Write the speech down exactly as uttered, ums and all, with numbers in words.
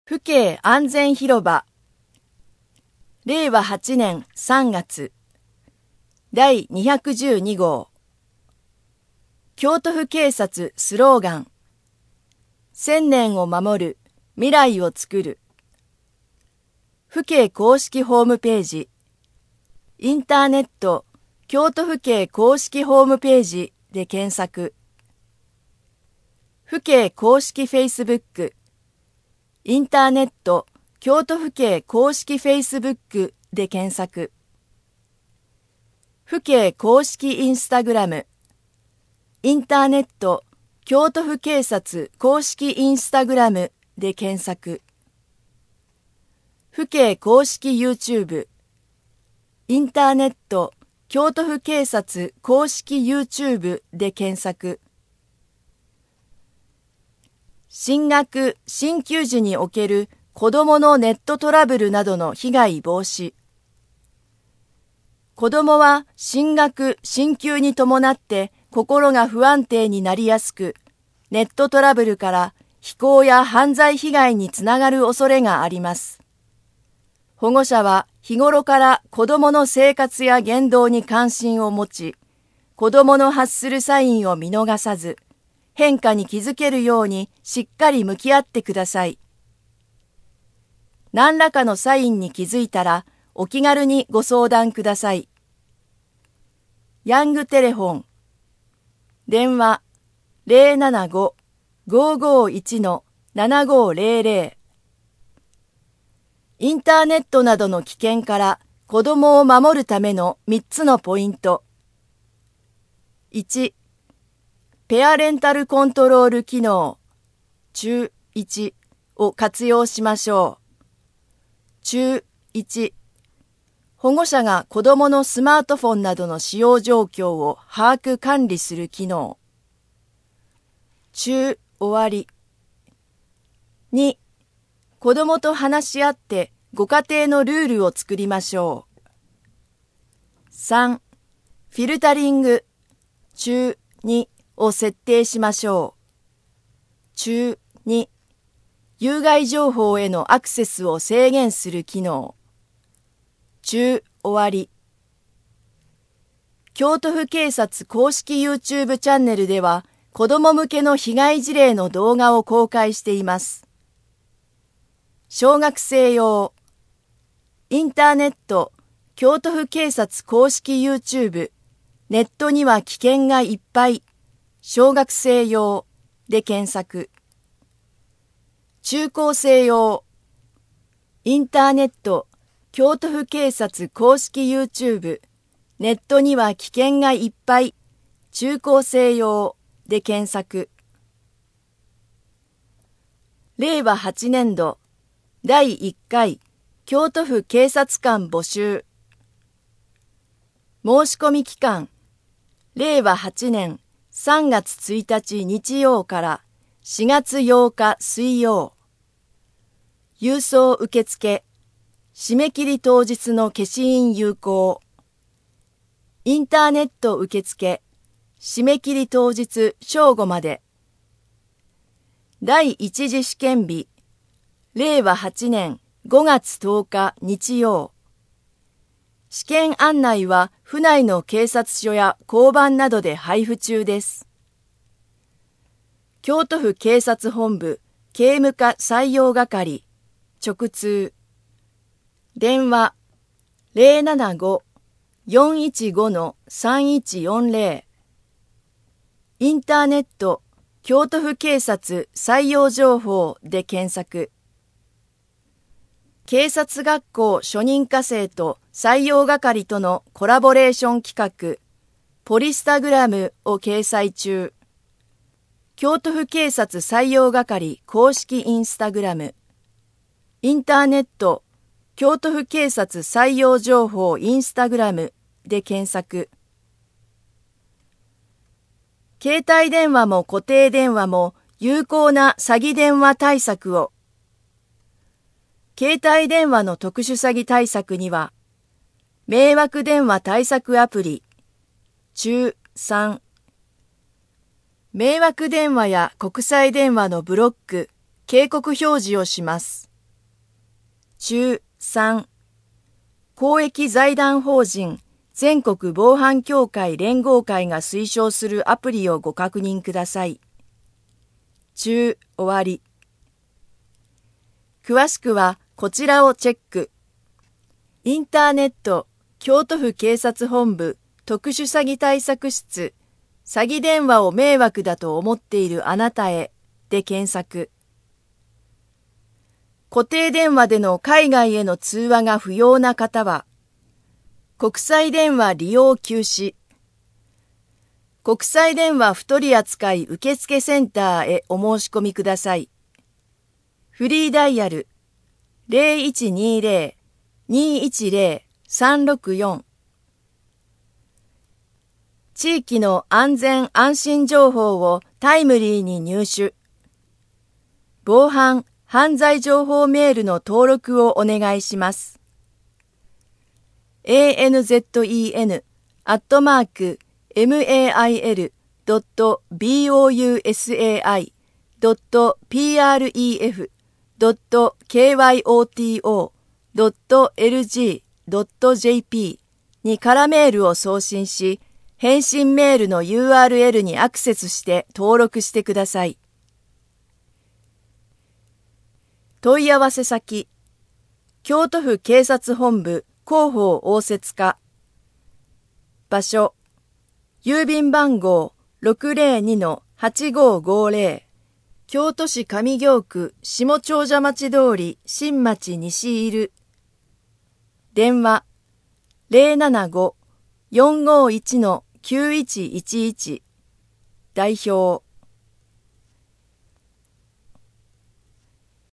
府警安全広場れいわはちねんさんがつだいにひゃくじゅうにごう京都府警察スローガン千年を守る未来をつくる府警公式ホームページインターネット京都府警公式ホームページで検索府警公式フェイスブックインターネット京都府警公式フェイスブックで検索府警公式インスタグラムインターネット京都府警察公式インスタグラムで検索府警公式 YouTube インターネット京都府警察公式 YouTube で検索進学・進級時における子どものネットトラブルなどの被害防止。子どもは進学・進級に伴って心が不安定になりやすく、ネットトラブルから非行や犯罪被害につながる恐れがあります。保護者は日頃から子どもの生活や言動に関心を持ち、子どもの発するサインを見逃さず、変化に気づけるようにしっかり向き合ってください。何らかのサインに気づいたらお気軽にご相談ください。ヤングテレフォン電話 ゼロななご ごーごーいち のななごーゼロゼロ インターネットなどの危険から子どもを守るためのみっつのポイント。いちペアレンタルコントロール機能中いちを活用しましょう。中いち保護者が子どものスマートフォンなどの使用状況を把握管理する機能。中終わり。に子どもと話し合ってご家庭のルールを作りましょう。さんフィルタリング中にを設定しましょう。中に有害情報へのアクセスを制限する機能。中終わり。京都府警察公式 YouTube チャンネルでは子ども向けの被害事例の動画を公開しています。小学生用インターネット京都府警察公式 YouTube ネットには危険がいっぱい小学生用で検索中高生用インターネット京都府警察公式 YouTube ネットには危険がいっぱい中高生用で検索れいわはちねんどだいいっかい京都府警察官募集申し込み期間れいわはちねんさんがつついたち日曜からしがつようか水曜郵送受付締め切り当日の消印有効インターネット受付締め切り当日正午までだいいち次試験日れいわはちねんごがつとおか日曜試験案内は府内の警察署や交番などで配布中です。京都府警察本部警務課採用係直通電話 ゼロななご よんいちご のさんいちよんゼロ インターネット京都府警察採用情報で検索警察学校初任科生と採用係とのコラボレーション企画ポリスタグラムを掲載中京都府警察採用係公式インスタグラムインターネット京都府警察採用情報インスタグラムで検索携帯電話も固定電話も有効な詐欺電話対策を携帯電話の特殊詐欺対策には迷惑電話対策アプリ中さん迷惑電話や国際電話のブロック警告表示をします中さん、公益財団法人全国防犯協会連合会が推奨するアプリをご確認ください。中終わり。詳しくはこちらをチェック。インターネット京都府警察本部特殊詐欺対策室詐欺電話を迷惑だと思っているあなたへで検索。固定電話での海外への通話が不要な方は、国際電話利用休止。国際電話不取扱受付センターへお申し込みください。フリーダイヤル ゼロいちにゼロ にいちゼロ さんろくよん。地域の安全安心情報をタイムリーに入手。防犯・犯罪情報メールの登録をお願いします。エーエヌゼットイーエヌ アットマーク メール ドット ボウサイ ドット プレフ ドット キョト ドット エルジー ドット ジェーピー に空メールを送信し、返信メールの ユーアールエル にアクセスして登録してください。問い合わせ先、京都府警察本部広報応接課。場所、郵便番号 ろくゼロにのはちごごゼロ、京都市上京区下長者町通り新町西いる。電話 ゼロななご よんごいちのきゅういちいちいち。代表